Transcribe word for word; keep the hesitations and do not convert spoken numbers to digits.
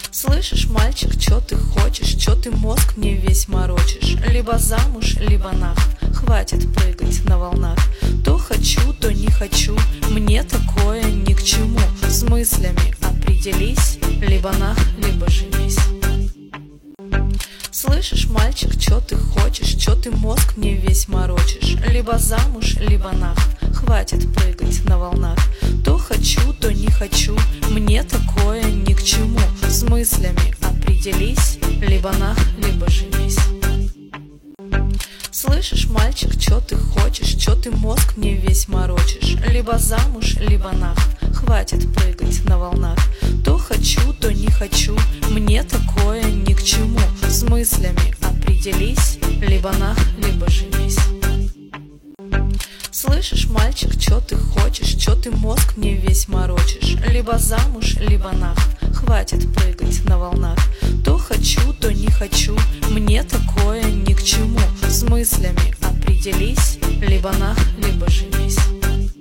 Слышишь, мальчик, чё ты хочешь? Чё ты мозг мне весь морочишь? Либо замуж, либо нах. Хватит прыгать на волнах. То хочу, то не хочу. Мне такое ни к чему. С мыслями определись. Либо нах, либо женись. Слышишь, мальчик, чё ты хочешь? Чё ты мозг мне весь морочишь? Либо замуж, либо нах. Хватит прыгать на волнах. То хочу, то не хочу. Мне такое ни к чему. С мыслями определись. Либо нах, либо женись. Слышишь, мальчик, чё ты хочешь? Чё ты мозг мне весь морочишь? Либо замуж, либо нах. Хватит прыгать на волнах. То хочу, то не хочу. Мне такое ни к чему. С мыслями определись. Либо нах, либо женись. Слышишь, мальчик, чё ты хочешь? Чё ты мозг мне весь морочишь? Либо замуж, либо нах. Хватит прыгать на волнах. То хочу, то не хочу. Мне такое ни к чему. С мыслями определись. Либо нах, либо женись.